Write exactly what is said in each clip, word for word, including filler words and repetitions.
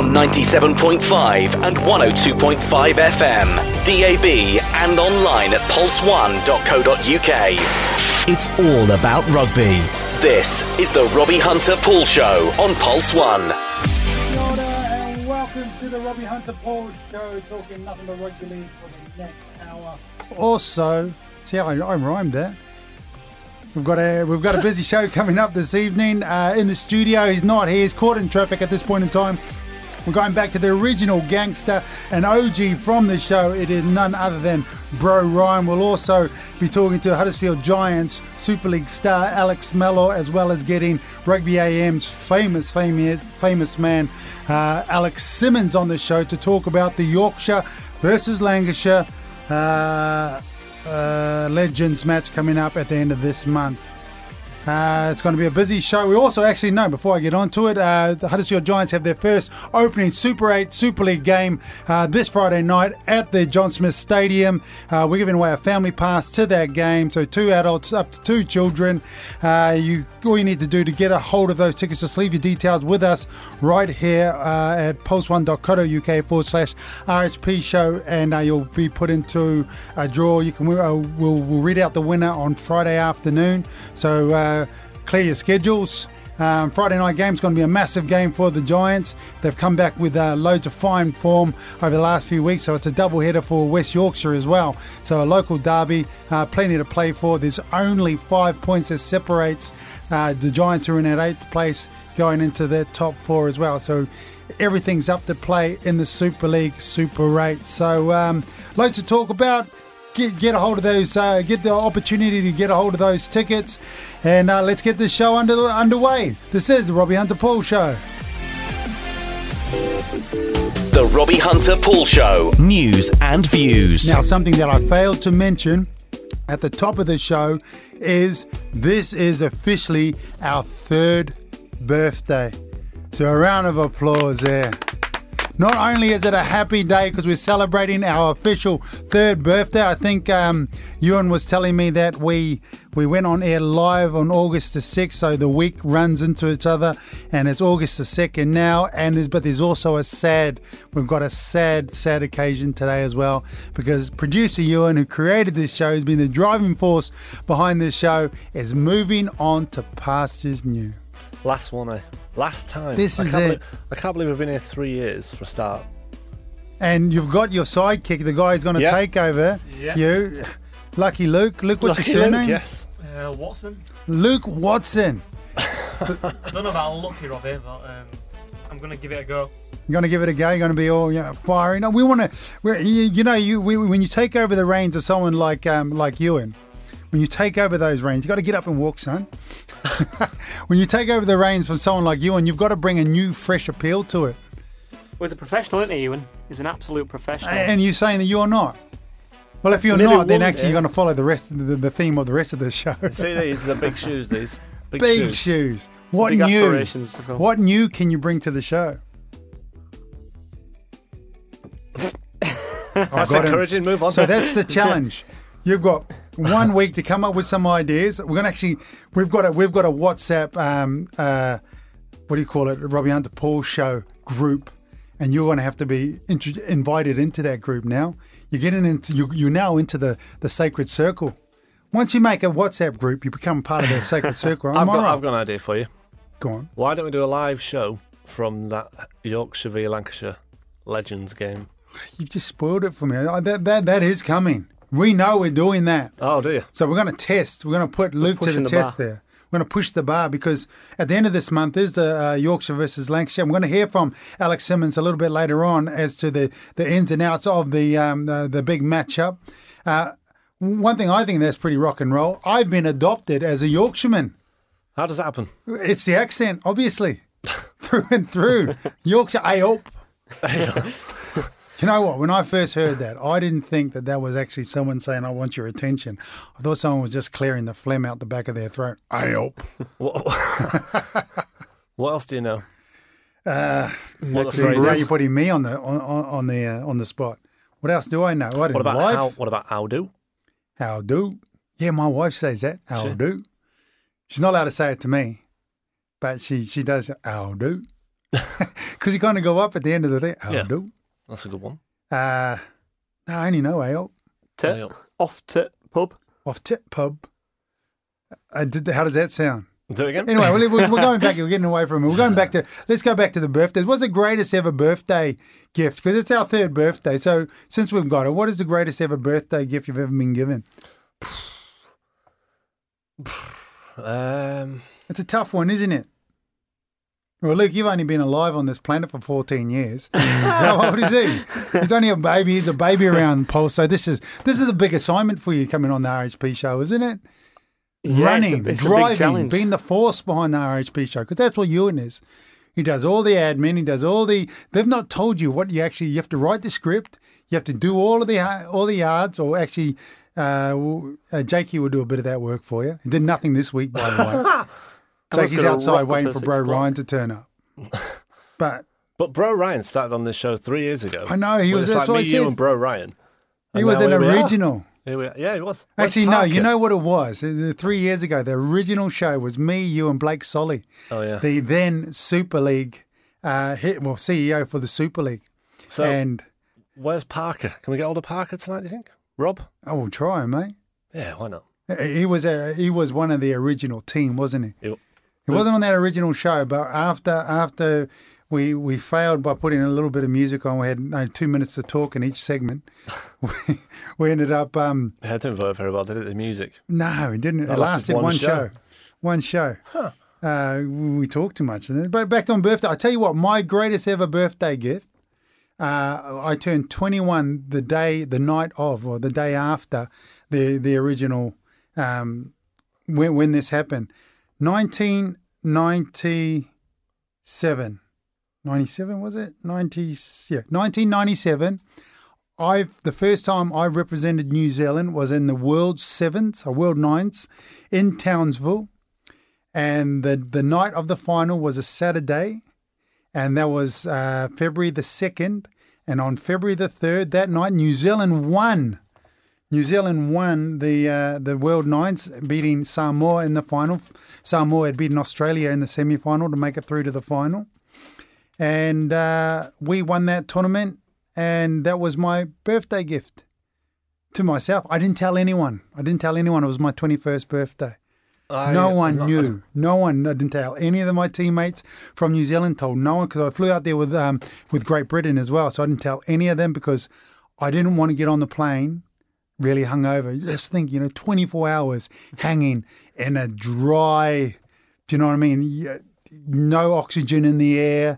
on ninety-seven point five and one oh two point five F M, D A B and online at pulse one dot co dot uk. It's all about rugby. This is the Robbie Hunter Paul Show on Pulse One. Kia ora and welcome to the Robbie Hunter Paul Show, talking nothing but rugby league for the next hour. Also, see how I, I rhymed there. We've got a we've got a busy show coming up this evening. Uh, in the studio, he's not here. He's caught in traffic at this point in time. We're going back to the original gangster and O G from the show. It is none other than Bro Ryan. We'll also be talking to Huddersfield Giants Super League star Alex Mello, as well as getting Rugby A M's famous, famous, famous man uh, Alex Simmons on the show to talk about the Yorkshire versus Lancashire uh, uh, Legends match coming up at the end of this month. Uh, it's going to be a busy show. We also actually know, before I get on to it, uh, the Huddersfield Giants have their first opening Super eight Super League game uh, this Friday night at the John Smith Stadium. Uh, we're giving away a family pass to that game, so two adults up to two children. Uh, you all you need to do to get a hold of those tickets, just leave your details with us right here uh, at pulse one dot co dot uk forward slash R H P show, and uh, you'll be put into a draw. You can uh, we'll, we'll read out the winner on Friday afternoon. So. Uh, Clear your schedules. Um, Friday night game is going to be a massive game for the Giants. They've come back with uh, loads of fine form over the last few weeks, so it's a double header for West Yorkshire as well. So a local derby, uh, plenty to play for. There's only five points that separates uh, the Giants, who are in at eighth place, going into their top four as well. So everything's up to play in the Super League Super eight. So um, loads to talk about. Get, get a hold of those, uh, get the opportunity to get a hold of those tickets, and uh, let's get this show under, underway. This is the Robbie Hunter Paul Show. The Robbie Hunter Paul Show. News and views. Now, something that I failed to mention at the top of the show is this is officially our third birthday. So a round of applause there. Not only is it a happy day because we're celebrating our official third birthday, I think um, Ewan was telling me that we we went on air live on August the sixth, so the week runs into each other, and it's August the second now, and there's, but there's also a sad, we've got a sad, sad occasion today as well, because producer Ewan, who created this show, has been the driving force behind this show, is moving on to pastures new. Last one, eh? Last time. This I is can't it. Believe, I can't believe we've been here three years for a start. And you've got your sidekick, the guy who's going to Yep. take over Yep. you. Lucky Luke. Luke, what's Lucky your surname? Luke, yes. Uh, Watson. Luke Watson. I don't know about lucky, Robbie, but um, I'm going to give it a go. You're going to give it a go. You're going to be all you know, firing. No, we want to. You, you know, you we, when you take over the reins of someone like um, like Ewan, when you take over those reins, you got to get up and walk, son. When you take over the reins from someone like Ewan, you've got to bring a new, fresh appeal to it. Well, he's a professional, isn't he, Ewan? He's an absolute professional. And you're saying that you're not. Well, if you're Nearly not, then won, actually yeah. you're going to follow the rest of the, the theme of the rest of the show. See these, the big shoes, these. Big, Big shoes. shoes. What Big new? aspirations to come. What new can you bring to the show? That's got him. encouraging. Move on. So that's the challenge. You've got one week to come up with some ideas. We're gonna actually, we've got a, we've got a WhatsApp, um, uh, what do you call it, Robbie Hunter Paul Show group, and you're gonna have to be int- invited into that group now. You're getting into, you, you're now into the, the sacred circle. Once you make a WhatsApp group, you become part of the sacred circle. I've Am I got, right? I've got an idea for you. Go on. Why don't we do a live show from that Yorkshire v Lancashire Legends game? You've just spoiled it for me. I- That that that is coming. We know we're doing that. Oh, do you? So we're going to test. We're going to put Luke to the, pushing the test bar. there. We're going to push the bar because at the end of this month is the uh, Yorkshire versus Lancashire. I'm going to hear from Alex Simmons a little bit later on as to the, the ins and outs of the um, the, the big matchup. Uh, one thing I think that's pretty rock and roll. I've been adopted as a Yorkshireman. How does that happen? It's the accent, obviously, through and through. Yorkshire, I hope. You know what? When I first heard that, I didn't think that that was actually someone saying, I want your attention. I thought someone was just clearing the phlegm out the back of their throat. I hope. What, what else do you know? Uh, What the so phrase now is? you're putting me on the on, on, on the uh, on the spot. What else do I know? I didn't What about live. how? What about how do? How do? Yeah, my wife says that. How She- do? She's not allowed to say it to me, but she she does. How do? Because you kind of go up at the end of the day. Oh, Yeah. no. That's a good one. Uh, no, I only know ale. Tit. Yeah. Off tit pub. Off tip pub. Uh, did, how does that sound? Do it again. Anyway, we're, we're we're going back. We're getting away from it. We're going back to, let's go back to the birthdays. What's the greatest ever birthday gift? Because it's our third birthday. So since we've got it, what is the greatest ever birthday gift you've ever been given? Um, It's a tough one, isn't it? Well, Luke, you've only been alive on this planet for fourteen years. How old is he? He's only a baby. He's a baby around Pulse. So this is this is a big assignment for you coming on the R H P show, isn't it? Yeah, it's a- Running, it's a big driving, challenge. being the force behind the R H P show, because that's what Ewan is. He does all the admin. He does all the. They've not told you what you actually. You have to write the script. You have to do all of the all the yards, or actually, uh, uh, Jakey will do a bit of that work for you. He did nothing this week, by the way. Jakey's gonna outside rock up waiting at for six Bro o'clock. Ryan to turn up. But but Bro Ryan started on this show three years ago. I know, he Well, was- it's that's like what me, I said. you, and Bro Ryan. he And was now an here we are. original. Here we are. Yeah, he was. Where's Actually, no, you Parker? know what it was? Uh, Three years ago, the original show was me, you, and Blake Solly, Oh yeah. the then Super League, uh, hit, well, C E O for the Super League. So and where's Parker? Can we get hold of Parker tonight? Do you think? Rob? I will try, mate. Yeah, why not? He was a, he was one of the original team, wasn't he? Yep. He wasn't on that original show, but after after we we failed by putting a little bit of music on, we had no, two minutes to talk in each segment. we, we ended up um, Yeah, it didn't work very well, did it? The music. no, it didn't. It That lasted lasted one one show. show, one show. Uh, we talked too much, but back on birthday. I tell you what, my greatest ever birthday gift. Uh, I turned twenty-one the day, the night of, or the day after the the original. Um, when when this happened, nineteen ninety-seven, ninety-seven was it? ninety yeah, nineteen ninety-seven. I've the first time I represented New Zealand was in the World Sevens or World Nines in Townsville, and the the night of the final was a Saturday, and that was uh, February the second. And on February the third, that night, New Zealand won. New Zealand won the uh, the World Nines, beating Samoa in the final. Samoa had beaten Australia in the semi-final to make it through to the final, and uh, we won that tournament. And that was my birthday gift to myself. I didn't tell anyone. I didn't tell anyone. It was my twenty-first birthday. I, No one not- knew. No one. I didn't tell any of my teammates from New Zealand. Told no one because I flew out there with um, with Great Britain as well. So I didn't tell any of them because I didn't want to get on the plane really hungover. Just think, you know, twenty-four hours hanging in a dry. Do you know what I mean? Yeah, no oxygen in the air,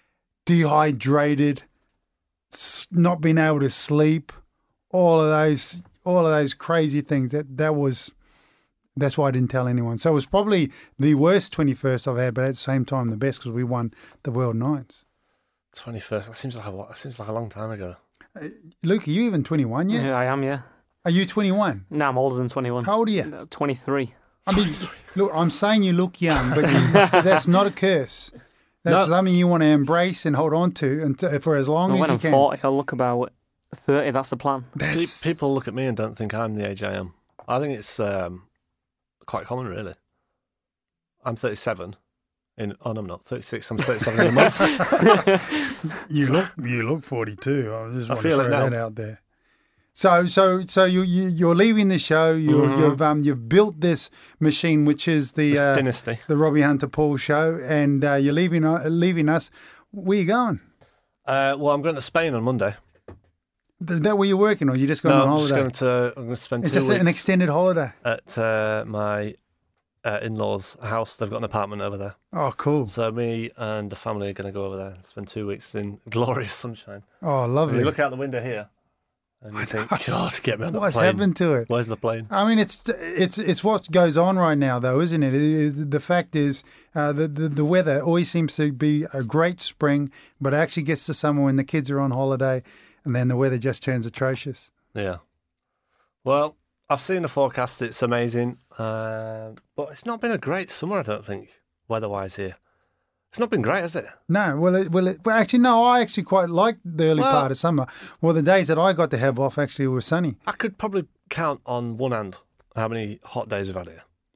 dehydrated, s- not being able to sleep. All of those, all of those crazy things. That that was. That's why I didn't tell anyone. So it was probably the worst twenty-first I've had, but at the same time the best because we won the World Nines. twenty-first. That seems like a that seems like a long time ago. Luke, are you even twenty-one yet? Yeah, I am, yeah. Are you twenty-one? No, I'm older than twenty-one. How old are you? No, twenty-three. I mean, look, I'm saying you look young, but you, that's not a curse. That's No. something you want to embrace and hold on to and to, for as long Well, as when you I'm can. forty, I'll look about thirty. That's the plan. That's, See, people look at me and don't think I'm the age I am. I think it's um, quite common, really. I'm thirty-seven. In oh no, I'm not thirty-six. I'm thirty-seven in a month. you look you look forty-two. I just I want feel to it throw now. that out there. So so so you, you you're leaving the show. You Mhm. you've um you've built this machine, which is the This uh, dynasty. the Robbie Hunter Paul show, and uh, you're leaving uh, leaving us. Where you going? Uh, well, I'm going to Spain on Monday. Is that where you're working, or you just going no, on I'm just holiday? going to. I'm going to spend It's two just weeks an extended holiday. at uh, my uh, in-laws' house. They've got an apartment over there. Oh, cool. So me and the family are going to go over there and spend two weeks in glorious sunshine. Oh, And lovely. you look out the window here, and you think, God, get me on that What's plane. happened to it? Where's the plane? I mean, it's it's it's what goes on right now, though, isn't it? It is, the fact is, uh, the, the the weather always seems to be a great spring, but it actually gets to summer when the kids are on holiday, and then the weather just turns atrocious. Yeah. Well, I've seen the forecast. It's amazing. Uh, but it's not been a great summer, I don't think, weather-wise here. It's not been great, has it? No, well, it, well, it, well, actually, no. I actually quite liked the early Well- part of summer. Well, the days that I got to have off actually were sunny. I could probably count on one hand how many hot days we've had here.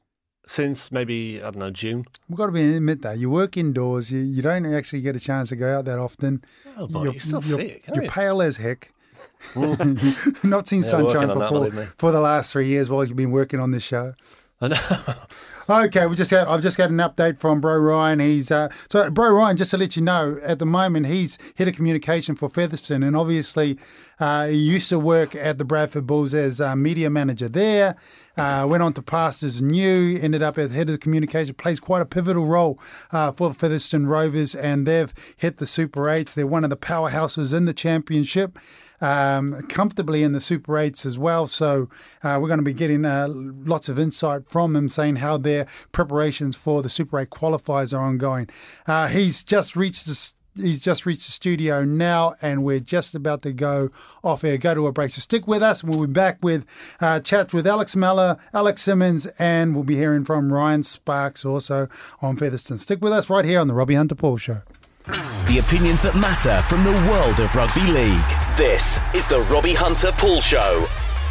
since maybe, I don't know, June. We've got to be admit that. You work indoors. You, you don't actually get a chance to go out that often. Oh, but you're, you still you're, see it, can't You're you? pale as heck. Not seen Yeah, sunshine working on for, that, for, believe me. for the last three years while you've been working on this show. I know. Okay, we just got. I've just got an update from Bro Ryan. He's uh, so Bro Ryan. Just to let you know, at the moment he's head of communication for Featherston, and obviously uh, he used to work at the Bradford Bulls as uh, media manager there. Uh, went on to Pastors New, ended up as head of communication. Plays quite a pivotal role uh, for the Featherston Rovers, and they've hit the Super Eights. They're one of the powerhouses in the championship. Um, comfortably in the Super Eights as well. So uh, we're going to be getting uh, lots of insight from him, saying how their preparations for the Super Eight qualifiers are ongoing. Uh, he's just reached the He's just reached the studio now, and we're just about to go off air, go to a break. So stick with us, and we'll be back with uh, chats with Alex Mellor, Alex Simmons, and we'll be hearing from Ryan Sparks also on Featherston. Stick with us right here on the Robbie Hunter Paul Show. The opinions that matter from the world of rugby league. This is the Robbie Hunter Paul Show.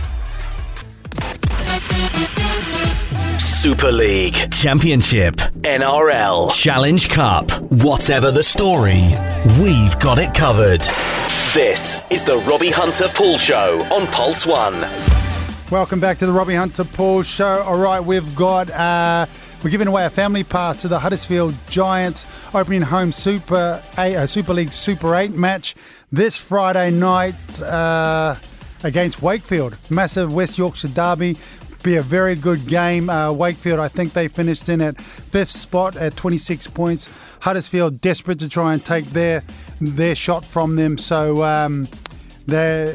Super League, Championship, N R L, Challenge Cup. Whatever the story, we've got it covered. This is the Robbie Hunter Paul Show on Pulse One. Welcome back to the Robbie Hunter Paul Show. All right, we've got... Uh, We're giving away a family pass to the Huddersfield Giants opening home Super eight, uh, Super League Super eight match this Friday night uh, against Wakefield. Massive West Yorkshire derby. Be a very good game. Uh, Wakefield, I think they finished in at fifth spot at twenty-six points. Huddersfield desperate to try and take their their shot from them. So um, they're...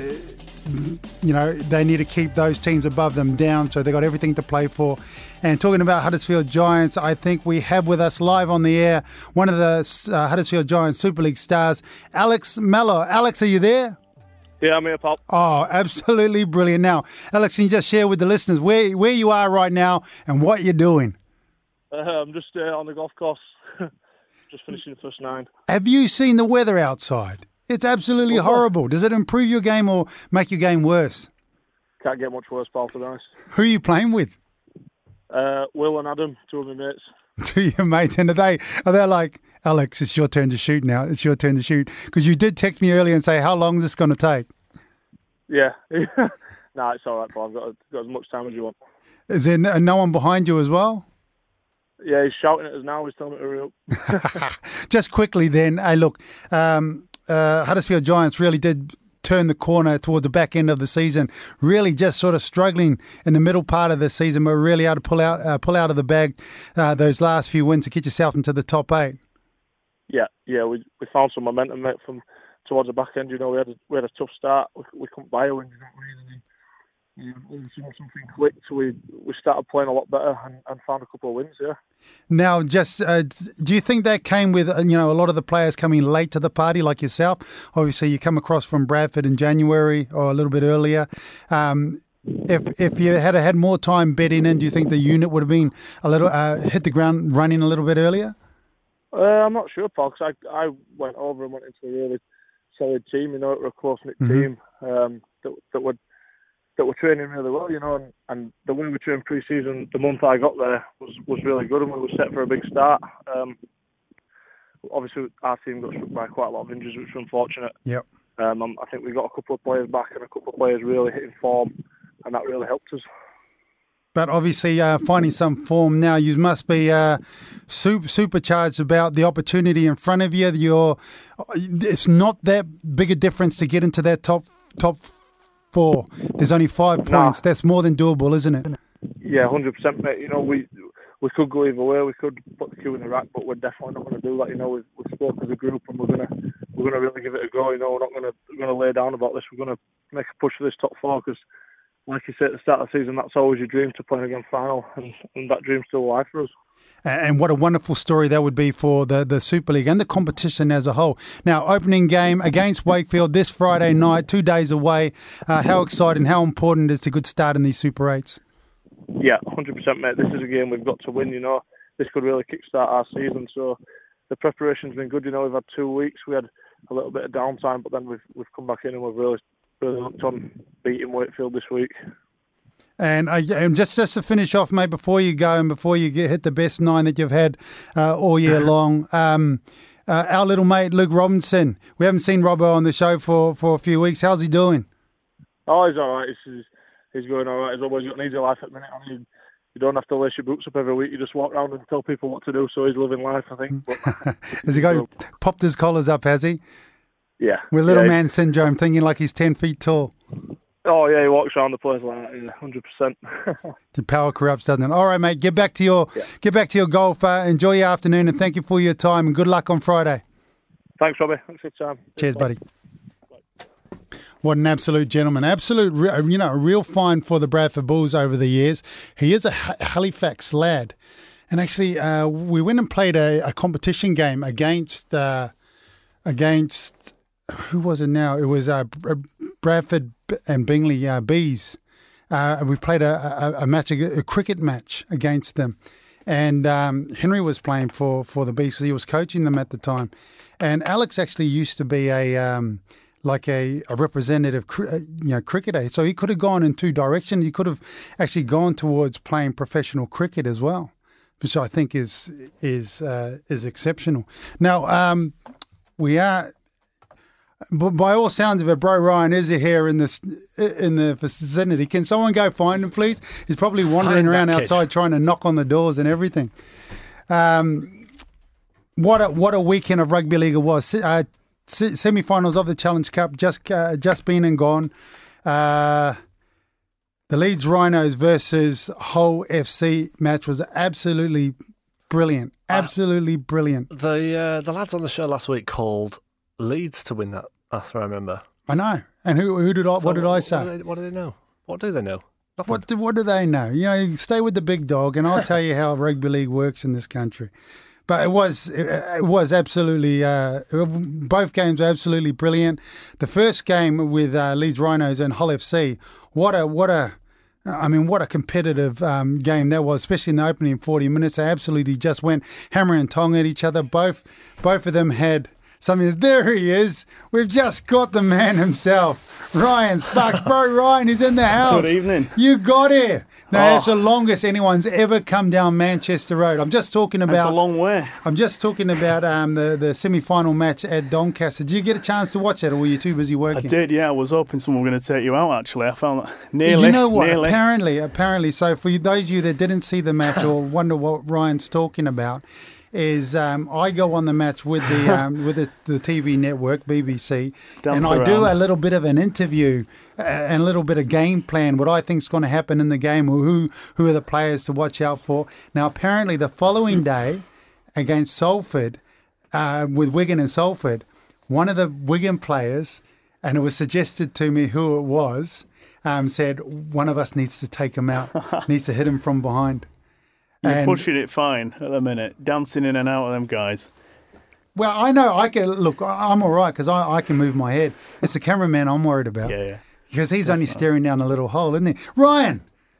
You know, they need to keep those teams above them down, so they've got everything to play for. And talking about Huddersfield Giants, I think we have with us live on the air one of the uh, Huddersfield Giants Super League stars, Alex Mellor. Alex, are you there? Yeah, I'm here, pal. Oh, absolutely brilliant. Now, Alex, can you just share with the listeners where, where you are right now and what you're doing? Uh, I'm just uh, on the golf course, just finishing the first nine. Have you seen the weather outside? It's absolutely horrible. Does it improve your game or make your game worse? Can't get much worse, pal, to be honest. Who are you playing with? Uh, Will and Adam, two of my mates. To your mates, and are they are they like, Alex, it's your turn to shoot now. It's your turn to shoot, because you did text me earlier and say, how long is this going to take? Yeah, nah, it's all right, pal. I've got, got as much time as you want. Is there no, no one behind you as well? Yeah, he's shouting at us now. He's telling me to hurry up. Just quickly, then. Hey, look, um, uh, Huddersfield Giants really did turn the corner towards the back end of the season. Really, just sort of struggling in the middle part of the season, but really able to pull out uh, pull out of the bag uh, those last few wins to get yourself into the top eight. Yeah, yeah, we we found some momentum, mate, from towards the back end. You know, we had a, we had a tough start. We, we couldn't buy a win, you know what I mean? And then, yeah, something clicked. We we started playing a lot better and, and found a couple of wins. Yeah. Now, just uh, do you think that came with uh, you know a lot of the players coming late to the party, like yourself? Obviously, you come across from Bradford in January or a little bit earlier. Um, if if you had had more time bedding in, do you think the unit would have been a little uh, hit the ground running a little bit earlier? Uh, I'm not sure, Paul, because I I went over and went into a really solid team. You know, it was a close knit Mm-hmm. team um, that that would. that were training really well, you know, and, and the way we trained pre-season, the month I got there, was, was really good, and we were set for a big start. Um, obviously, our team got struck by quite a lot of injuries, which was unfortunate. Yep. Um, I think we got a couple of players back and a couple of players really hitting form, and that really helped us. But obviously, uh, finding some form now, you must be uh, super, supercharged about the opportunity in front of you. You're, it's not that big a difference to get into that top top. Four. There's only five points. Nah. That's more than doable, isn't it? Yeah, one hundred percent, mate. You know, we we could go either way. We could put the queue in the rack, but we're definitely not going to do that. You know, we've, we've spoken as a group, and we're gonna we're gonna really give it a go. You know, we're not gonna we're gonna lay down about this. We're gonna make a push for this top four, because, like you said at the start of the season, that's always your dream, to play against final, and, and that dream's still alive for us. And what a wonderful story that would be for the, the Super League and the competition as a whole. Now, opening game against Wakefield this Friday night, two days away. Uh, how exciting, how important is the good start in these Super eights? Yeah, one hundred percent, mate. This is a game we've got to win, you know. This could really kickstart our season. So the preparation's been good, you know. We've had two weeks. We had a little bit of downtime, but then we've we've come back in and we've really, really looked on beating Wakefield this week. And, uh, and just, just to finish off, mate, before you go and before you get, hit the best nine that you've had uh, all year long, um, uh, our little mate, Luke Robinson, we haven't seen Robbo on the show for, for a few weeks. How's he doing? Oh, he's all right. He's, he's going all right. He's always got an easy life at the minute. I mean, you don't have to lace your boots up every week. You just walk around and tell people what to do. So he's living life, I think. But, has he got popped his collars up, has he? Yeah. With little yeah, man syndrome, thinking like he's ten feet tall. Oh, yeah, he walks around the place like that, yeah, one hundred percent. The power corrupts, doesn't it? All right, mate, get back to your yeah. get back to your golf. Uh, enjoy your afternoon, and thank you for your time, and good luck on Friday. Thanks, Robbie. Thanks for your time. Cheers, Bye. buddy. What an absolute gentleman. Absolute, you know, a real find for the Bradford Bulls over the years. He is a Halifax lad. And actually, uh, we went and played a, a competition game against, uh, against, who was it now? It was uh, Bradford and Bingley uh, Bees. Uh, we played a, a, a match, a cricket match against them. And um, Henry was playing for, for the Bees because he was coaching them at the time. And Alex actually used to be a... Um, like a, a representative, you know, cricketer. So he could have gone in two directions. He could have actually gone towards playing professional cricket as well, which I think is is uh, is exceptional. Now, um, we are, by all sounds of it, Bro Ryan is here in this in the vicinity. Can someone go find him, please? He's probably wandering Find around that kid. outside trying to knock on the doors and everything. Um, what a, what a weekend of rugby league it was. Uh, Semi-finals of the Challenge Cup just uh, just been and gone. Uh, the Leeds Rhinos versus Hull F C match was absolutely brilliant. Absolutely uh, brilliant. The uh, the lads on the show last week called Leeds to win that. After I remember, I know. And who who did I? So what did I say? What do, they, what do they know? What do they know? Nothing. What do, what do they know? You know, you stay with the big dog, and I'll tell you how rugby league works in this country. But it was it was absolutely uh, both games were absolutely brilliant. The first game with uh, Leeds Rhinos and Hull F C, what a what a I mean what a competitive um, game that was, especially in the opening forty minutes. They absolutely just went hammer and tong at each other. Both both of them had something. There he is. We've just got the man himself, Ryan Sparks. Bro, Ryan is in the house. Good evening. You got here. Now, Oh. that's the longest anyone's ever come down Manchester Road. I'm just talking about. That's a long way. I'm just talking about um, the the semi-final match at Doncaster. Did you get a chance to watch that, or were you too busy I working? did, yeah. I was hoping someone were going to take you out, actually. I found that nearly. You know what? Nearly. Apparently, apparently. So for you, those of you that didn't see the match or wonder what Ryan's talking about, is um, I go on the match with the um, with the, the T V network B B C, Dance and I do around. a little bit of an interview uh, and a little bit of game plan, what I think is going to happen in the game, or who who are the players to watch out for. Now, apparently, the following day against Salford, uh, with Wigan and Salford, one of the Wigan players, and it was suggested to me who it was, um, said one of us needs to take him out, needs to hit him from behind. You're And- pushing it fine at the minute. Dancing in and out of them guys. Well, I know I can look. I- I'm all right because I, I can move my head. It's the cameraman I'm worried about. Yeah, yeah. Because he's only staring down a little hole, isn't he? Ryan,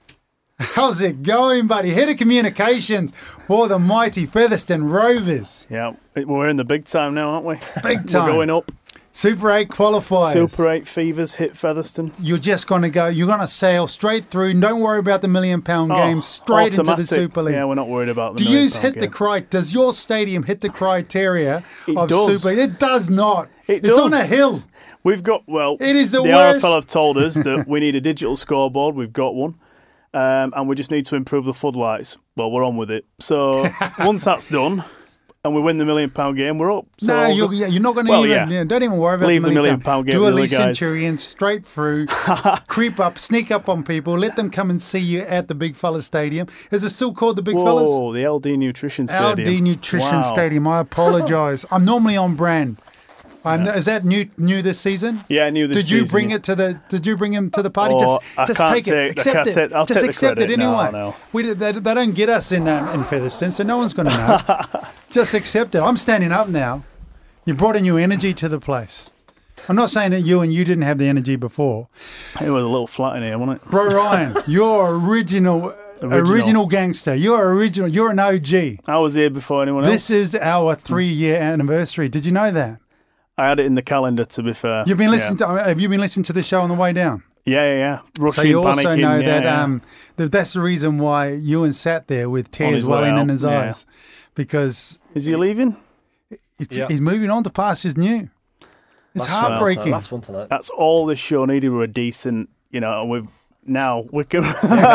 how's it going, buddy? Head of communications for the mighty Featherstone Rovers. Yeah, we're in the big time now, aren't we? Big time. We're going up. Super eight qualifiers. Super eight Fevers hit Featherstone. You're just going to go. You're going to sail straight through. Don't worry about the million pound game. Straight into the Oh, automatic. Super League. Yeah, we're not worried about the Do million you pound hit the game. cri- Does your stadium hit the criteria It of does. Super? It does not. It it's does. on a hill. We've got, well, It is the the worst. R F L have told us that we need a digital scoreboard. We've got one. Um, and we just need to improve the floodlights. Well, we're on with it. So once that's done and we win the million pound game, we're up. So No, I'll you're, go- yeah, you're not going to Well, even. yeah. Yeah, don't even worry about Leave the the million, million pound game Do to a the Lee other guys. Centurion straight through, creep up, sneak up on people, let them come and see you at the Big Fella Stadium. Is it still called the Big Fellas? Whoa, the L D Nutrition L Stadium. D Nutrition Wow. Stadium. I apologise. I'm normally on brand. I'm, Is that new new this season? Yeah, I knew this Did you season, bring yeah. it to the? Did you bring him to the party? Oh, just, I just can't take take- I it. Accept can't it. take- I'll just take the accept it credit. No, anyway. no. We they, they don't get us in um, in Featherstone, so no one's going to know. Just accept it. I'm standing up now. You brought a new energy to the place. I'm not saying that you and you didn't have the energy before. It was a little flat in here, wasn't it? Bro Ryan, you're original, original, Original. gangster. You're original. You're an O G. I was here before anyone else. This is our three-year anniversary. Did you know that? I had it in the calendar, to be fair. You've been Yeah. listening to. Have you been listening to the show on the way down? Yeah, yeah, yeah. Rushing, so you also panicking, know yeah, that yeah. um, th- that's the reason why Ewan sat there with tears his way welling in out, his yeah. eyes, because Is he leaving? he- Yeah. he's moving on to pastures new. It's Last one, heartbreaking. Last one tonight. That's all this show needed were a decent, you know, and we've now we can.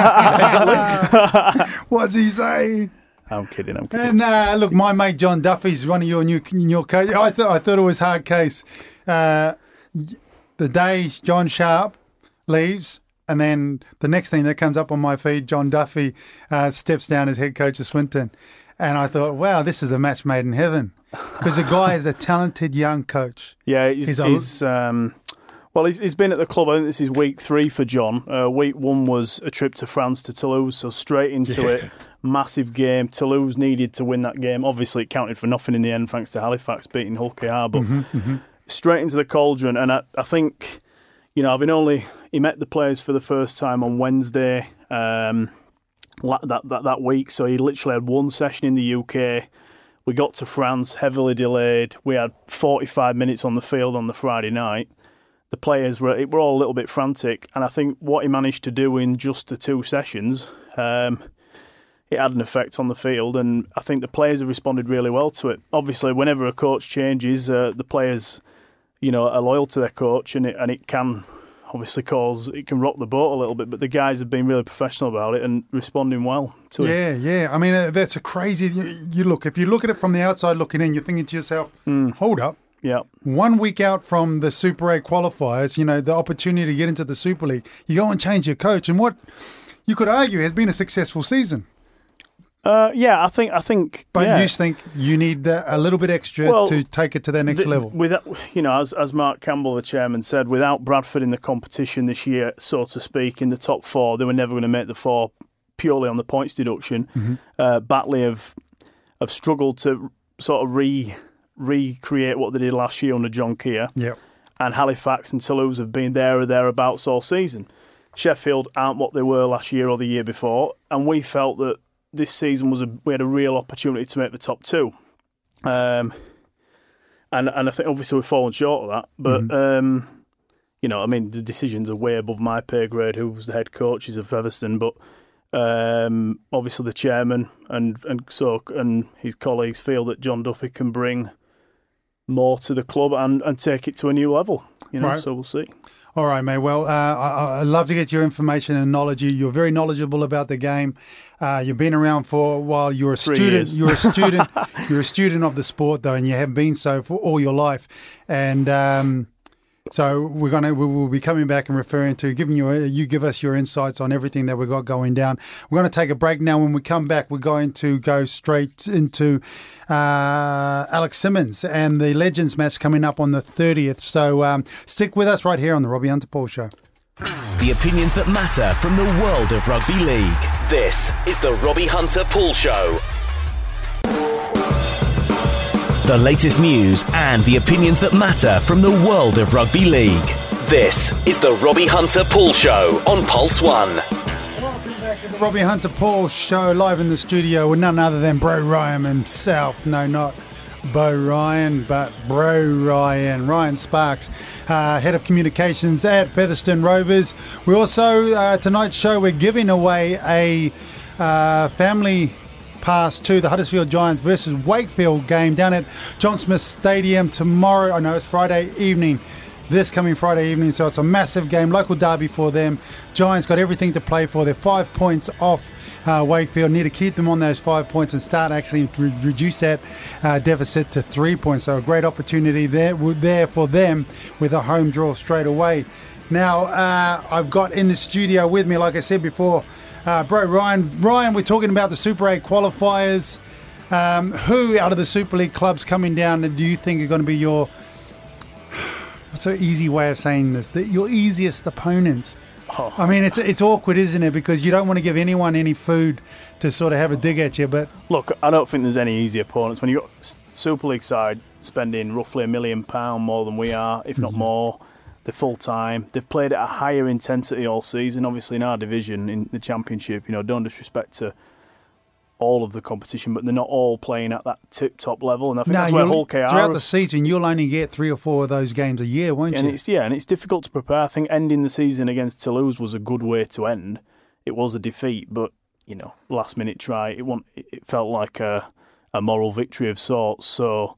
What's he saying? I'm kidding. I'm kidding. And uh, look, my mate John Duffy's one of your new your coach. I thought I thought it was hard case. Uh, the day John Sharp leaves, and then the next thing that comes up on my feed, John Duffy uh, steps down as head coach of Swinton, and I thought, wow, this is the match made in heaven, because the guy is a talented young coach. Yeah, he's, He's he's, a- um, well, he's, he's been at the club. I think this is week three for John. Uh, week one was a trip to France to Toulouse, so straight into Yeah. it. Massive game. Toulouse needed to win that game. Obviously, it counted for nothing in the end, thanks to Halifax beating Hull K R. But straight into the cauldron, and I, I think, you know, having only he met the players for the first time on Wednesday um, la- that, that that week, so he literally had one session in the U K. We got to France, heavily delayed. We had forty-five minutes on the field on the Friday night. The players were were all a little bit frantic, and I think what he managed to do in just the two sessions, um, it had an effect on the field, and I think the players have responded really well to it. Obviously, whenever a coach changes, uh, the players, you know, are loyal to their coach, and it and it can obviously cause it can rock the boat a little bit. But the guys have been really professional about it and responding well to it. Yeah, yeah. I mean, uh, that's a crazy. You, you look if you look at it from the outside looking in, you're thinking to yourself, hold up. Yeah. One week out from the Super eight qualifiers, you know, the opportunity to get into the Super League, you go and change your coach. And what you could argue has been a successful season. Uh, yeah, I think I think. But yeah. you think you need uh, a little bit extra Well, to take it to the next The- level. Without, you know, as as Mark Campbell, the chairman, said, without Bradford in the competition this year, so to speak, in the top four, they were never going to make the four purely on the points deduction. Mm-hmm. Uh, Batley have have struggled to sort of re recreate what they did last year under John Keir. Yep. And Halifax and Toulouse have been there or thereabouts all season. Sheffield aren't what they were last year or the year before, and we felt that this season was a we had a real opportunity to make the top two. Um, and and I think obviously we've fallen short of that, but Mm-hmm. um, you know, I mean, the decisions are way above my pay grade. Who was the head coach is of Featherstone, but um, obviously the chairman and and so and his colleagues feel that John Duffy can bring more to the club and, and take it to a new level. You know, Right. so we'll see. All right, mate. Well, uh, I, I'd love to get your information and knowledge. You, you're very knowledgeable about the game. Uh, you've been around for a while. You're a Three student. years. You're a student. You're a student of the sport, though, and you have been so for all your life. And um, so we're gonna we will be coming back and referring to giving you you give us your insights on everything that we've got going down. We're going to take a break now. When we come back, we're going to go straight into uh, Alex Simmons and the Legends match coming up on the thirtieth. So um, stick with us right here on the Robbie Hunter Paul Show. The opinions that matter from the world of rugby league. This is the Robbie Hunter Pool Show. The latest news and the opinions that matter from the world of rugby league. This is the Robbie Hunter Pool Show on Pulse One. Welcome back to the Robbie Hunter Paul Show, live in the studio with none other than Bro Ryan himself. No, not Bo Ryan, but Bro Ryan. Ryan Sparks, uh, Head of Communications at Featherstone Rovers. We also, uh, tonight's show, we're giving away a uh, family pass to the Huddersfield Giants versus Wakefield game down at John Smith Stadium tomorrow. I know it's Friday evening. This coming Friday evening, so it's a massive game, local derby for them. Giants got everything to play for. They're five points off uh, Wakefield. Need to keep them on those five points and start actually to re- reduce that uh, deficit to three points. So a great opportunity there, there for them with a home draw straight away. Now, uh, I've got in the studio with me, like I said before, uh, bro Ryan. Ryan, we're talking about the Super eight qualifiers. Um, who out of the Super League clubs coming down do you think are going to be your... What's an easy way of saying this? The, your easiest opponents. Oh. I mean, it's it's awkward, isn't it? Because you don't want to give anyone any food to sort of have a dig at you. But Look, I don't think there's any easy opponents. When you've got S- Super League side spending roughly a million pounds more than we are, if not more, they're full time. They've played at a higher intensity all season. Obviously, in our division, in the Championship, you know, don't disrespect to all of the competition, but they're not all playing at that tip-top level. And I think No, that's where you'll- Hull K R... throughout the season, you'll only get three or four of those games a year, won't and you? it's yeah, and it's difficult to prepare. I think ending the season against Toulouse was a good way to end. It was a defeat, but you know, last minute try. It want, it felt like a a moral victory of sorts. So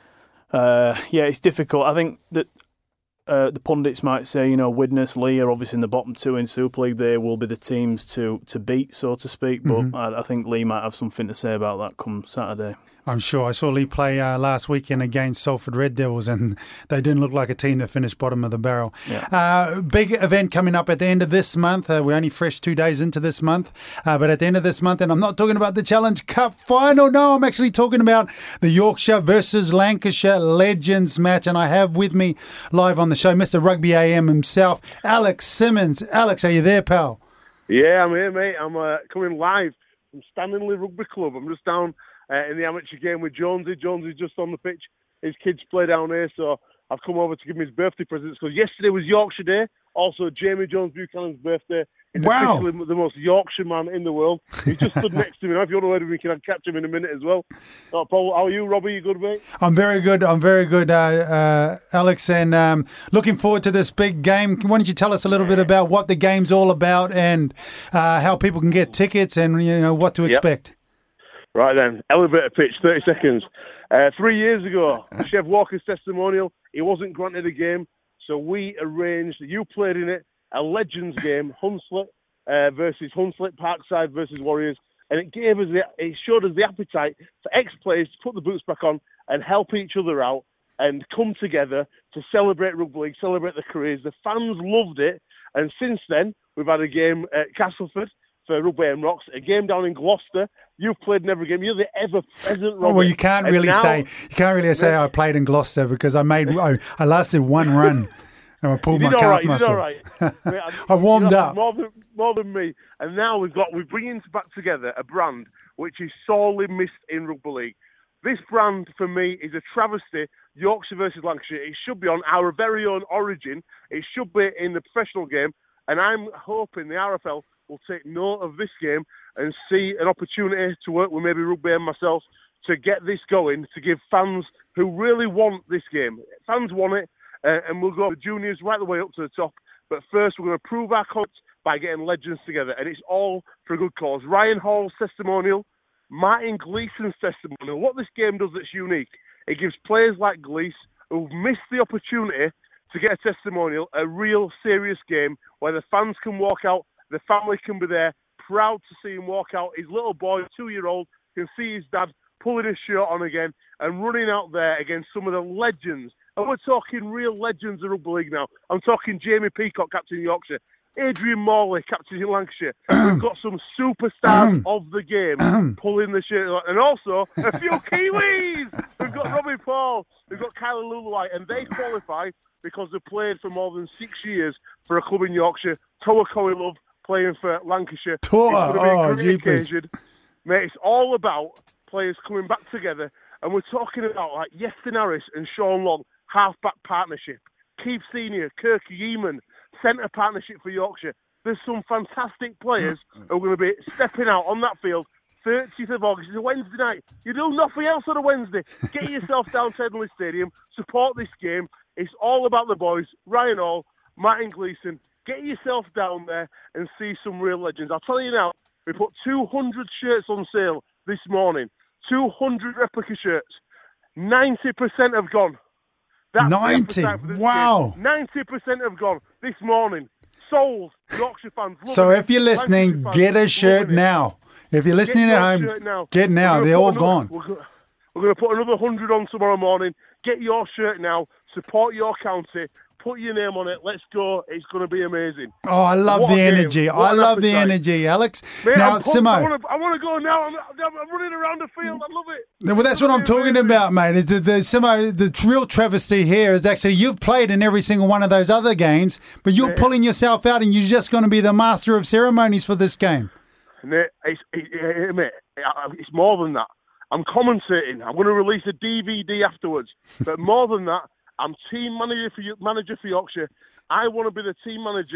uh, yeah, it's difficult. I think that uh, the pundits might say, you know, Widnes, Lee are obviously in the bottom two in Super League. They will be the teams to to beat, so to speak. But Mhm. I, I think Lee might have something to say about that come Saturday. I'm sure. I saw Lee play uh, last weekend against Salford Red Devils, and they didn't look like a team that finished bottom of the barrel. Yeah. Uh, big event coming up at the end of this month. Uh, we're only fresh two days into this month, uh, but at the end of this month, and I'm not talking about the Challenge Cup final. No, I'm actually talking about the Yorkshire versus Lancashire Legends match, and I have with me live on the show Mister Rugby A M himself, Alex Simmons. Alex, are you there, pal? Yeah, I'm here, mate. I'm uh, coming live from Stanley Rugby Club. I'm just down uh, in the amateur game with Jonesy. Jonesy's just on the pitch. His kids play down here, so I've come over to give him his birthday presents because yesterday was Yorkshire Day. Also, Jamie Jones Buchanan's birthday. He's Wow. officially the most Yorkshire man in the world. He just stood next to me. Now, if you want to hear him, we can catch him in a minute as well. Uh, Paul, how are you, Robbie? You good, mate? I'm very good. I'm very good, uh, uh, Alex, and um, looking forward to this big game. Why don't you tell us a little bit about what the game's all about and uh, how people can get tickets and you know what to Yep. expect? Right then, elevator pitch, thirty seconds. Uh, three years ago, Chev Walker's testimonial, he wasn't granted a game, so we arranged, you played in it, a Legends game, Hunslet uh, versus Hunslet, Parkside versus Warriors, and it gave us, the, it showed us the appetite for ex-players to put the boots back on and help each other out and come together to celebrate Rugby League, celebrate their careers. The fans loved it, and since then, we've had a game at Castleford for Rugby and Rocks, a game down in Gloucester. You've played in every game. You're the ever-present Robert. Oh, well, you can't And really now- say you can't really say I played in Gloucester because I made I, I lasted one run and I pulled You my did all calf right. You did muscle. all right. Mate, I warmed you know, up. more than more than me. And now we've got we're bringing back together a brand which is sorely missed in Rugby League. This brand for me is a travesty. Yorkshire versus Lancashire. It should be on our very own Origin. It should be in the professional game. And I'm hoping the R F L will take note of this game and see an opportunity to work with maybe Rugby and myself to get this going, to give fans who really want this game. Fans want it, uh, and we'll go the juniors right the way up to the top. But first, we're going to prove our concept by getting legends together, and it's all for a good cause. Ryan Hall's testimonial, Martin Gleeson's testimonial. What this game does that's unique, it gives players like Glees who've missed the opportunity to get a testimonial, a real serious game where the fans can walk out, the family can be there, proud to see him walk out. His little boy, two-year-old, can see his dad pulling his shirt on again and running out there against some of the legends. And we're talking real legends of Rugby League now. I'm talking Jamie Peacock, captain Yorkshire, Adrian Morley, captain in Lancashire. We've got some superstars of the game pulling the shirt on. And also, a few Kiwis! We've got Robbie Paul, we've got Kylie Lulawai, and they qualify because they played for more than six years for a club in Yorkshire. Toa Love playing for Lancashire. Toa, It's going to be oh, a great jeepers. occasion. Mate, it's all about players coming back together, and we're talking about like Yeston Harris and Sean Long, half-back partnership. Keith Senior, Kirky Eamon, centre partnership for Yorkshire. There's some fantastic players who are going to be stepping out on that field thirtieth of August. It's a Wednesday night. You do nothing else on a Wednesday. Get yourself down to Headingley Stadium, support this game. It's all about the boys. Ryan Hall, Martin Gleeson. Get yourself down there and see some real legends. I'll tell you now, we put two hundred shirts on sale this morning. two hundred replica shirts. ninety percent have gone. That's the ninety? appetite for this Wow. game. ninety percent have gone this morning. Sold. Yorkshire fans. loving So it. if you're listening, Lancashire get a fans shirt loving it. now. If you're listening Get at your home, shirt now. get now. We're gonna They're put all another- gone. We're go- we're going to put another hundred on tomorrow morning. Get your shirt now. Support your county. Put your name on it. Let's go. It's going to be amazing. Oh, I love What a the game. energy. What I an love the appetite. energy, Alex. Mate, now, I'm pumped. I Simo. want to I want to go now. I'm, I'm running around the field. I love it. Well, that's what I'm It's gonna talking be amazing. about, mate. Is The, the, Simo, the real travesty here is actually you've played in every single one of those other games, but you're Yeah. pulling yourself out and you're just going to be the master of ceremonies for this game. Mate, it's, it, it, mate, it's more than that. I'm commentating. I'm going to release a D V D afterwards. But more than that, I'm team manager for manager for Yorkshire. I want to be the team manager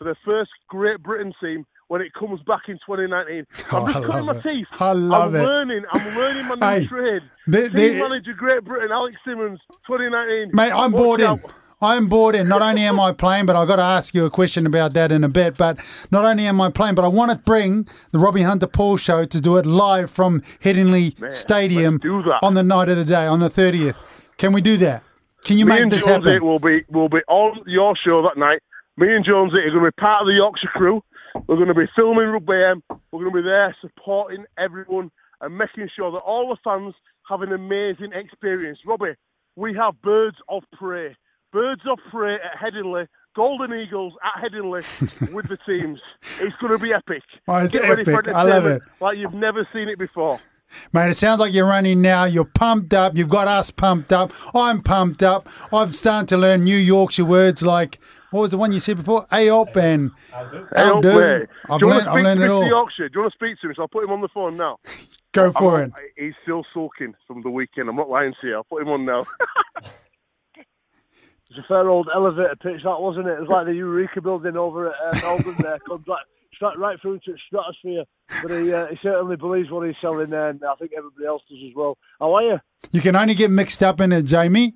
for the first Great Britain team when it comes back in twenty nineteen. Oh, I'm just I cutting my love teeth. it. I love I'm it. learning. I'm learning my new Hey, trade. they- Team they- manager Great Britain, Alex Simmons, twenty nineteen. Mate, I'm Watch bored in. out. I'm bored in. Not only am I playing, but I've got to ask you a question about that in a bit. But not only am I playing, but I want to bring the Robbie Hunter Paul Show to do it live from Headingley Man, Stadium let's do that. on the night of the day, on the thirtieth. Can we do that? Can you Me make and this Jonesy happen? will be will be on your show that night. Me and Jonesy are going to be part of the Yorkshire crew. We're going to be filming Rugby A M. We're going to be there supporting everyone and making sure that all the fans have an amazing experience. Robbie, we have birds of prey. Birds of prey at Headingley. Golden Eagles at Headingley with the teams. It's going to be epic. Oh, it's Get ready for epic. I love entertainment it. like you've never seen it before. Mate, it sounds like you're running now. You're pumped up. You've got us pumped up. I'm pumped up. I'm starting to learn new Yorkshire words like, what was the one you said before? A-op and Hey, I'll up do. there. I've Do you learned, want to I've speak learned to it Mister all. Yorkshire? Do you want to speak to him? So I'll put him on the phone now. Go for I'm it. not- He's still sulking from the weekend. I'm not lying to you. I'll put him on now. It's a fair old elevator pitch, that, wasn't it? It was like the Eureka building over at uh, Melbourne there. Comes right, straight right through to stratosphere. But he, uh, he certainly believes what he's selling there, and I think everybody else does as well. How are you? You can only get mixed up in it, Jamie.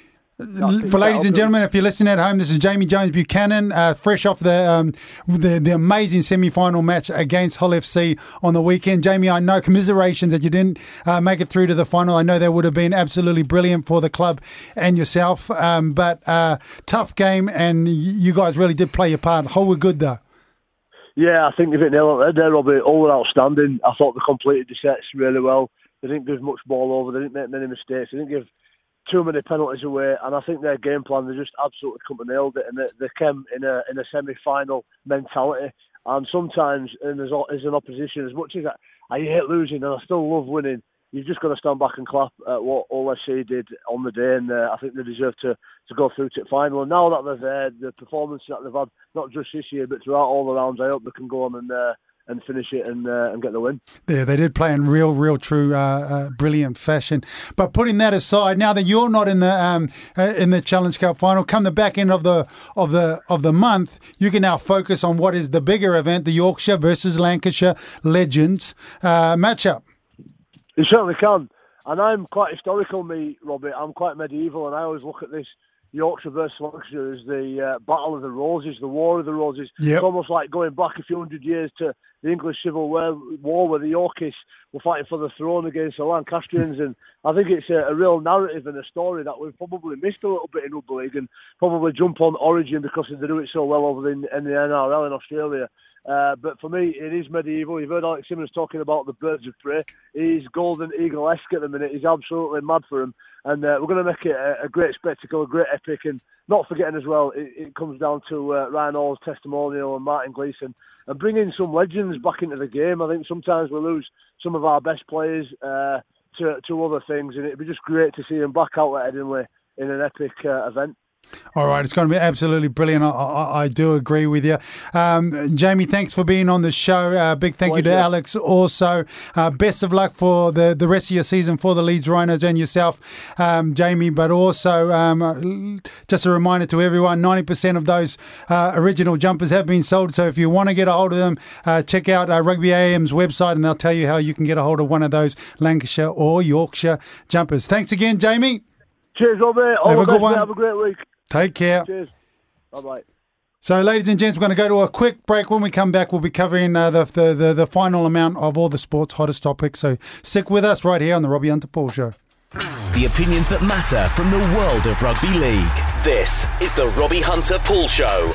For ladies and gentlemen, if you're listening at home, this is Jamie Jones Buchanan, uh, fresh off the, um, the the amazing semi-final match against Hull F C on the weekend. Jamie, I know commiserations that you didn't uh, make it through to the final. I know that would have been absolutely brilliant for the club and yourself, um, but uh, tough game, and you guys really did play your part. Hull were good, though. Yeah, I think you've hit nail on the head there, Robbie. All were outstanding. I thought they completed the sets really well. They didn't give much ball over. They didn't make many mistakes. They didn't give too many penalties away, and I think their game plan, they just absolutely come and nailed it, and they, they came in a in a semi-final mentality. And sometimes, and as, as an opposition, as much as I, I hate losing and I still love winning, you've just got to stand back and clap at what Hull F C did on the day, and uh, I think they deserve to, to go through to the final. And now that they're there, the performance that they've had, not just this year, but throughout all the rounds, I hope they can go on and uh, and finish it and uh, and get the win. Yeah, they did play in real, real, true, uh, uh, brilliant fashion. But putting that aside, now that you're not in the um, uh, in the Challenge Cup final, come the back end of the of the of the month, you can now focus on what is the bigger event, the Yorkshire versus Lancashire Legends uh, matchup. You certainly can, and I'm quite historical, me, Robbie. I'm quite medieval, and I always look at this Yorkshire versus Lancashire as the uh, Battle of the Roses, the War of the Roses. Yep. It's almost like going back a few hundred years to the English Civil War, war where the Yorkists were fighting for the throne against the Lancastrians, and I think it's a, a real narrative and a story that we've probably missed a little bit in Rugby League, and probably jump on Origin because they do it so well over in, in the N R L in Australia. Uh, but for me, it is medieval. You've heard Alex Simmons talking about the birds of prey. He's Golden Eagle-esque at the minute. He's absolutely mad for him. And uh, we're going to make it a, a great spectacle, a great epic. And not forgetting as well, it, it comes down to uh, Ryan Hall's testimonial and Martin Gleeson. And bringing some legends back into the game. I think sometimes we lose some of our best players uh, to, to other things. And it'd be just great to see them back out at Headingley in an epic uh, event. All right, it's going to be absolutely brilliant. I, I, I do agree with you. Um, Jamie, thanks for being on the show. Uh, big thank you to Alex also. Uh, best of luck for the, the rest of your season for the Leeds Rhinos and yourself, um, Jamie. But also, um, just a reminder to everyone, ninety percent of those uh, original jumpers have been sold. So if you want to get a hold of them, uh, check out uh, Rugby A M's website and they'll tell you how you can get a hold of one of those Lancashire or Yorkshire jumpers. Thanks again, Jamie. Cheers, Robbie. All Have the a good best, one. mate. Have a great week. Take care. Cheers. Bye-bye. So, ladies and gents, we're going to go to a quick break. When we come back, we'll be covering uh, the, the, the the final amount of all the sport's hottest topics. So stick with us right here on the Robbie Hunter Paul Show. The opinions that matter from the world of rugby league. This is the Robbie Hunter Paul Show.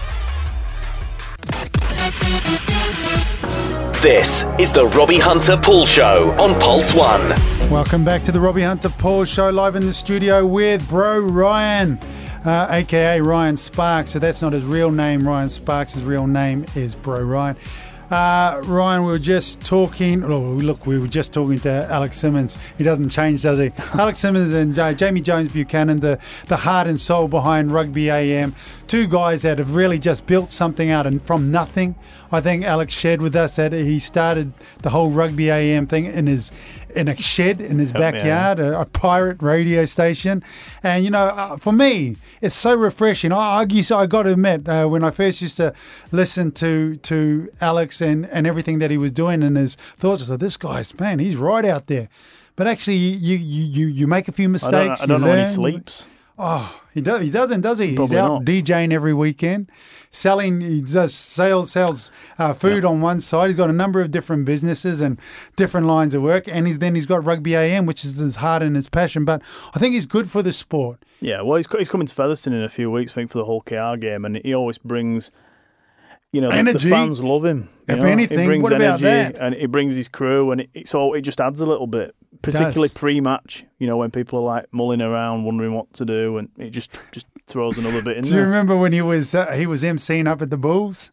This is the Robbie Hunter Paul Show on Pulse One. Welcome back to the Robbie Hunter Paul Show, live in the studio with Bro Ryan, uh, a k a. Ryan Sparks. So that's not his real name, Ryan Sparks. His real name is Bro Ryan. Uh, Ryan, we were just talking. Oh, look, we were just talking to Alex Simmons. He doesn't change, does he? Alex Simmons and uh, Jamie Jones Buchanan, the, the heart and soul behind Rugby A M. Two guys that have really just built something out and from nothing. I think Alex shared with us that he started the whole Rugby A M thing in his in a shed in his backyard, a, a pirate radio station. And, you know, uh, for me, it's so refreshing. I, I, used to, I got to admit, uh, when I first used to listen to to Alex and, and everything that he was doing and his thoughts, I thought, this guy's, man, he's right out there. But actually, you you, you, you make a few mistakes. I don't, I don't you know learn. when he sleeps. Oh, he does. He doesn't, does he? Probably He's out not. DJing every weekend, selling. He does sales, sells uh, food Yeah. on one side. He's got a number of different businesses and different lines of work, and he's then he's got Rugby A M, which is his heart and his passion. But I think he's good for the sport. Yeah, well, he's, he's coming to Featherstone in a few weeks, I think, for the Hull K R game, and he always brings, you know, the, the Energy. fans love him. you If know. anything, he brings what about energy, that? and he brings his crew, and it, it's all, it just adds a little bit, particularly does. pre-match. You know, when people are like mulling around, wondering what to do, and it just just throws another bit in Do you there. remember when he was uh, he was emceeing up at the Bulls?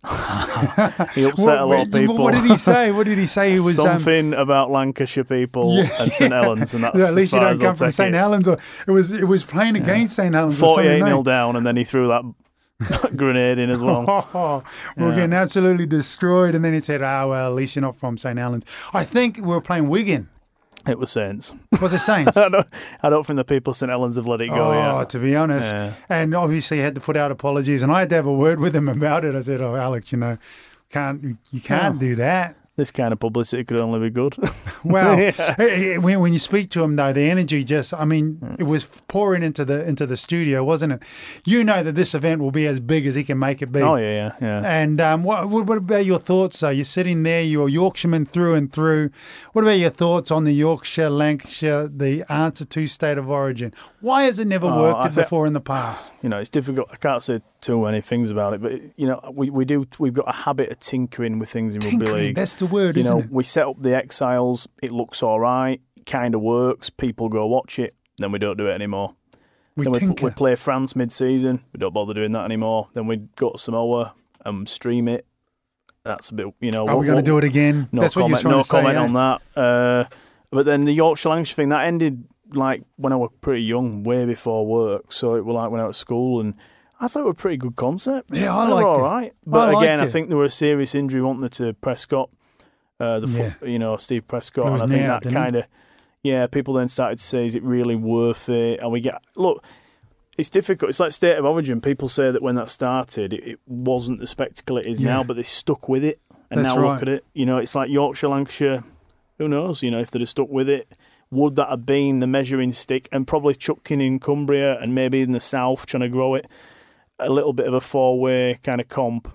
He upset a lot of people. What did he say? What did he say? He was um, something about Lancashire people Yeah. and Saint Helens, and that's Yeah, at least as you far don't as come I'll from take Saint it. Helens. Or it was it was playing against Saint Helens. or something, forty-eight no? nil down, and then he threw that grenade in as well. Oh, we we're Yeah. getting absolutely destroyed. And then he said, "Ah, well, at least you're not from Saint Helens." I think we were playing Wigan. It was Saints. Was it Saints? I, don't, I don't think the people of Saint Helens have let it go Oh, yet. to be honest. Yeah. And obviously he had to put out apologies. And I had to have a word with him about it. I said, oh, Alex, you know, can't you can't Oh. do that. This kind of publicity could only be good. Well, Yeah. eh, eh, when, when you speak to him, though, the energy just, I mean, it was pouring into the into the studio, wasn't it? You know that this event will be as big as he can make it be. Oh, yeah, yeah, yeah. And um, what, what what about your thoughts, though? You're sitting there, you're Yorkshireman through and through. What about your thoughts on the Yorkshire, Lancashire, the answer to state of origin? Why has it never Oh, worked I it thi- before in the past? You know, it's difficult. I can't say too many things about it, but, you know, we, we do, we've got a habit of tinkering with things in rugby Tinkering, league. that's the word, You isn't know, it? we set up the Exiles, it looks all right, kind of works, people go watch it, then we don't do it anymore. We then we, tinker. we play France mid-season, we don't bother doing that anymore. Then we go to Samoa and stream it. That's a bit, you know. Are we going to do it again? No That's what comment, you're trying no to say, comment eh? on that. Uh, but then the Yorkshire Lancashire thing, that ended like when I was pretty young, way before work. So it was like when I was at school, and I thought it was a pretty good concept. Yeah, I They were liked all it. right. I But liked again, I it. think there was a serious injury, wasn't there, to Prescott, uh, the Yeah. foot, you know, Steve Prescott, But it and I was think nailed, that didn't it? kind of, yeah, people then started to say, is it really worth it? And we get, look, it's difficult. It's like State of Origin. People say that when that started, it, it wasn't the spectacle it is Yeah. now, but they stuck with it. And That's now right. look at it. You know, it's like Yorkshire, Lancashire. Who knows? You know, if they'd have stuck with it, would that have been the measuring stick? And probably chucking in Cumbria and maybe in the south trying to grow it a little bit of a four-way kind of comp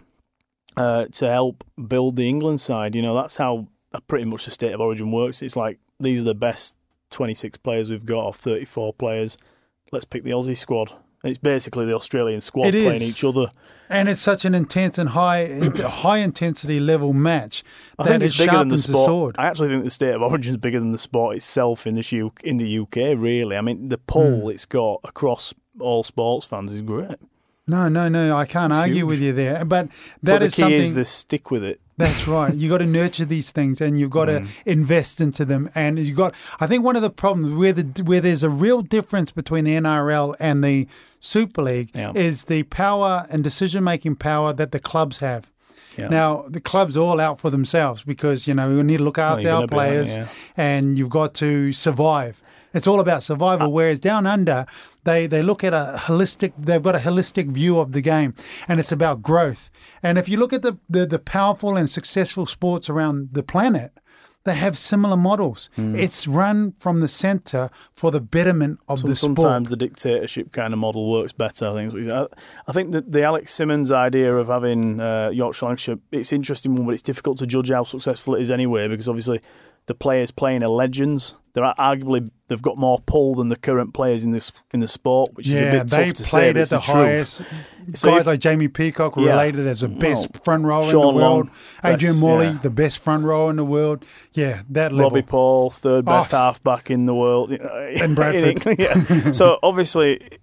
uh, to help build the England side. You know, that's how pretty much the State of Origin works. It's like these are the best twenty-six players we've got, or thirty-four players. Let's pick the Aussie squad. And it's basically the Australian squad It playing is. each other. And it's such an intense and high high intensity level match I that think it it's bigger than the sharpens the, sport. sword. I actually think the State of Origin is bigger than the sport itself in this U- in the U K. Really, I mean, the pull Hmm. it's got across all sports fans is great. No, no, no, I can't It's argue huge. with you there. But But that the is key something. is to stick with it. That's right. You got to nurture these things, and you've got to invest into them. And you got. I think one of the problems where the where there's a real difference between the N R L and the Super League Yeah. is the power and decision making power that the clubs have. Yeah. Now the clubs are all out for themselves because you know we need to look after you're our gonna be, aren't you? players, Yeah. and you've got to survive. It's all about survival. Whereas down under, they, they look at a holistic. They've got a holistic view of the game, and it's about growth. And if you look at the the, the powerful and successful sports around the planet, they have similar models. It's run from the centre for the betterment of Some, the sport. sometimes the dictatorship kind of model works better. I think. I, I think that the Alex Simmons idea of having uh, Yorkshire Lancashire, it's an interesting one, but it's difficult to judge how successful it is anyway because obviously the players playing are legends. They're arguably they've got more pull than the current players in this in the sport, which is a Yeah, bit they tough to say. played But at it's the the highest. truth. So Guys if- like Jamie Peacock were Yeah. related as the best Well, front rower Sean in the world. Long, Adrian best, Morley, yeah. the best front rower in the world. Yeah, that level. Robbie Paul, third best Oh, s- halfback in the world. You know, In Bradford. yeah. So obviously,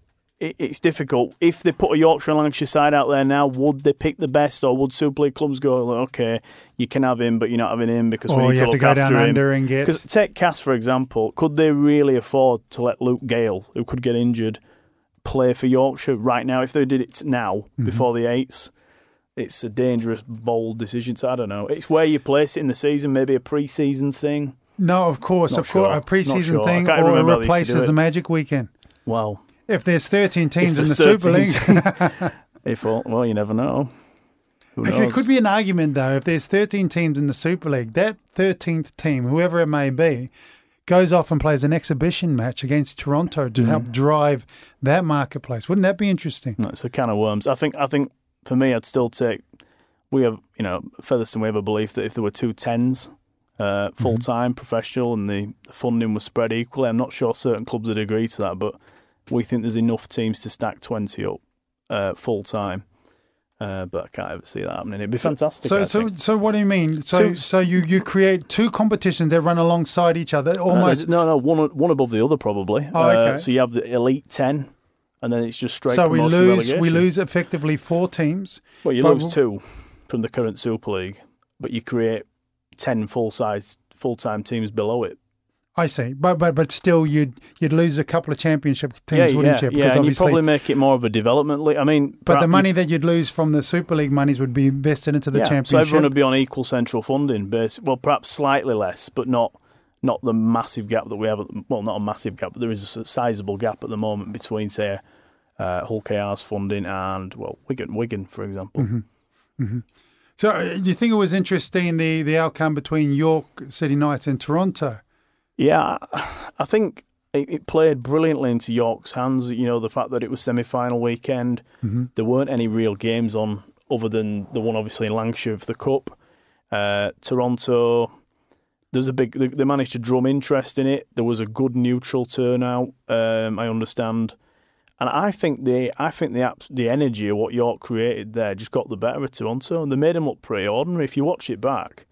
it, it's difficult. If they put a Yorkshire and Lancashire side out there now, would they pick the best, or would Super League clubs go, okay, you can have him, but you're not having him because or we need you to have look to go after down him. under and get. Because take Cass for example, could they really afford to let Luke Gale, who could get injured, play for Yorkshire right now? If they did it now mm-hmm. before the eights, it's a dangerous, bold decision. So I don't know. It's where you place it in the season, maybe a pre-season thing. No, of course, Not of sure. course, a pre-season sure. thing, I can't or remember it how they used to do replaces it. the Magic Weekend. Well, if there's thirteen teams in the there's Super League, thirteen if all, well, you never know. Who knows? It could be an argument though. If there's thirteen teams in the Super League, that thirteenth team, whoever it may be, goes off and plays an exhibition match against Toronto to mm. help drive that marketplace. Wouldn't that be interesting? No, it's a can of worms. I think. I think for me, I'd still take. We have, you know, Featherstone. We have a belief that if there were two tens. Uh, full time mm-hmm. professional and the, the funding was spread equally. I'm not sure certain clubs would agree to that, but we think there's enough teams to stack twenty up uh, full time. Uh, but I can't ever see that happening. It'd be fantastic. So, I so, think. so, what do you mean? So, Two, so you, you create two competitions that run alongside each other, almost. No, no, no one one above the other probably. Oh, okay. Uh, so you have the elite ten, and then it's just straight. So we promotion lose, relegation. we lose effectively four teams. Well, you lose two from the current Super League, but you create ten full size. Full-time teams below it. I see, but but but still, you'd you'd lose a couple of championship teams, yeah, wouldn't yeah, you? Because yeah, and you'd probably make it more of a development league. I mean, but the money that you'd lose from the Super League monies would be invested into the yeah, championship. So everyone would be on equal central funding base. Well, perhaps slightly less, but not not the massive gap that we have. At the, well, not a massive gap, but there is a sizable gap at the moment between, say, uh, Hull K R's funding and well, Wigan, Wigan, for example. Mm-hmm. Mm-hmm. So, uh, do you think it was interesting, the, the outcome between York City Knights and Toronto? Yeah, I think it, it played brilliantly into York's hands. You know, the fact that it was semi-final weekend, mm-hmm. there weren't any real games on other than the one obviously in Lancashire for the Cup. Uh, Toronto, there's a big. They, they managed to drum interest in it. There was a good neutral turnout. Um, I understand. And I think the I think the the energy of what York created there just got the better of Toronto, and they made them look pretty ordinary. If you watch it back,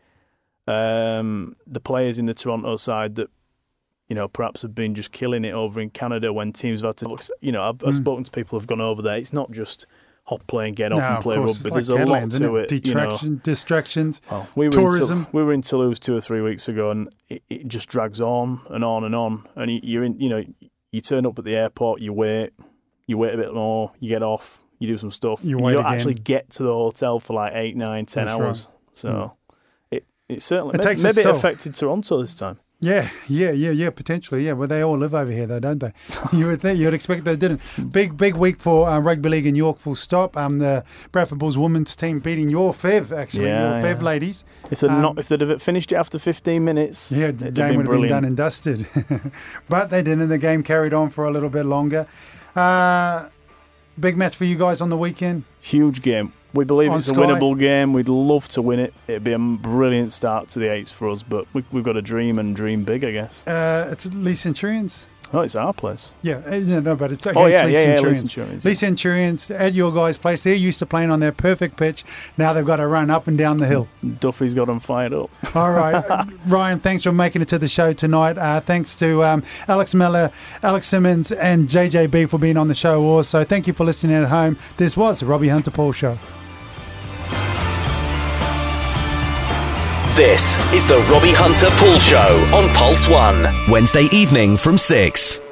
um, the players in the Toronto side that you know perhaps have been just killing it over in Canada when teams have had to look. You know, I've, mm. I've spoken to people who've gone over there. It's not just hop play and get off no, and play rugby. Like There's a lot to it. Detraction, you know. Distractions, well, we were tourism. In, we were in Toulouse two or three weeks ago, and it, it just drags on and on and on. And you're in, you know, you turn up at the airport, you wait. You wait a bit more, you get off, you do some stuff. You, you wait don't again. actually get to the hotel for like eight, nine, ten That's hours. Right. So mm. it it certainly it maybe, maybe it affected Toronto this time. Yeah, yeah, yeah, yeah, potentially. Yeah, well, they all live over here, though, don't they? You would think, you'd expect they didn't. Big, big week for uh, rugby league in York. Full stop. Um, the Bradford Bulls women's team beating your Fev, actually, yeah, your Fev yeah. ladies. If they'd um, not, if they'd have finished it after fifteen minutes, yeah, the game been would have brilliant. been done and dusted. But they didn't. The game carried on for a little bit longer. Uh, big match for you guys on the weekend. Huge game. We believe on it's Sky. a winnable game. We'd love to win it. It'd be a brilliant start to the eights for us, but we, we've got to dream and dream big, I guess. Uh, it's Lee Centurions. Oh, it's our place. Yeah, uh, no, no, but it's against oh, yeah, Lee yeah, Centurions. Yeah, Lee Centurions. Lee Centurions at your guys' place. They're used to playing on their perfect pitch. Now they've got to run up and down the hill. Duffy's got them fired up. All right. Ryan, thanks for making it to the show tonight. Uh, thanks to um, Alex Miller, Alex Simmons and J J B for being on the show also. Thank you for listening at home. This was the Robbie Hunter-Paul Show. This is the Robbie Hunter-Paul Show on Pulse One. Wednesday evening from six.